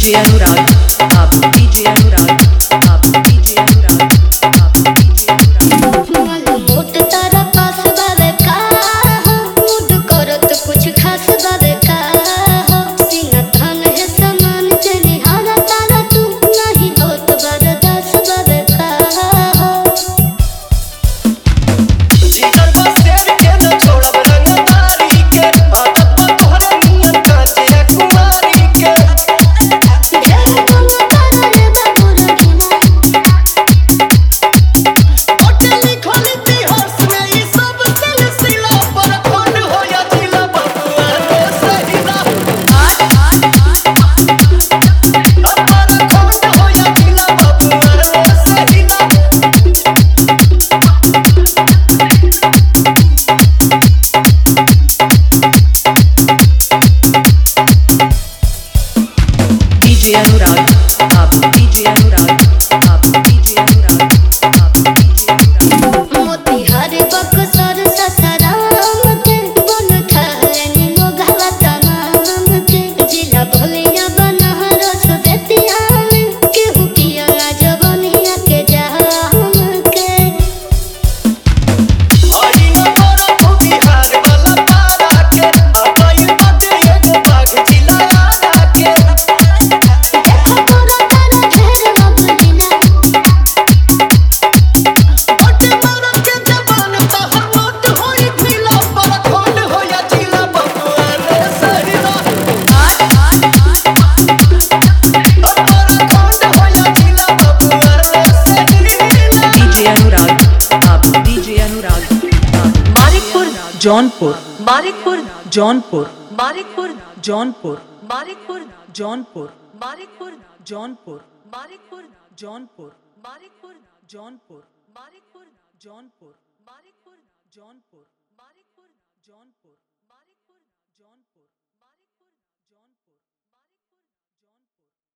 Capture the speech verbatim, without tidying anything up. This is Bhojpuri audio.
डीजे अनुराग आप डीजे अनुराग आप डीजे अनुराग आप डीजे अनुराग मोट तारा पास बावे का मूड करत कुछ खास बावे का सीना थान है समान चली हारा तारा तू नहीं होत बरदास बावे का जिगर बसेर के न छोड़ब रंगदारी के आदत बा तोहरे नियन काचे कुमारी के ढेर कोनो तारा रे बाबू रखिना होटली खोली इतिहास में ई सब सिलसिला पर खंड होया जिला बबुआ रे सहिला अपर खंड होया जिला बबुआ रे सहिला डीजे अनुराग आप डीजे अनुराग आप डीजे अनुराग आप डीजे अनुराग मोतिहारी बक्सर ससाराम के बन थानी मोगवा तमाम के जिला भोलिया बनारस बेतिया में केहू किया ना जवनिया के जाम के आई न तोरा तू बिहार वाला पारा के अपाई बाटे एगो बाघ जिला आरा के देखो तोरा तारा ढेर बबुलिना ओटे मारा के जवान तहर मोट होई थिला पर खंड होया जिला बबुआ रे सहिला अपर खंड होया जिला बबुआ रे सहिला डीजे अनुराग आप डीजे अनुराग आप मानिकपुर जौनपुर मानिकपुर जौनपुर मानिकपुर जौनपुर मानिकपुर जौनपुर मानिकपुर जौनपुर मानिकपुर जौनपुर मानिकपुर जौनपुर मानिकपुर जौनपुर मानिकपुर जौनपुर मानिकपुर जौनपुर मानिकपुर जौनपुर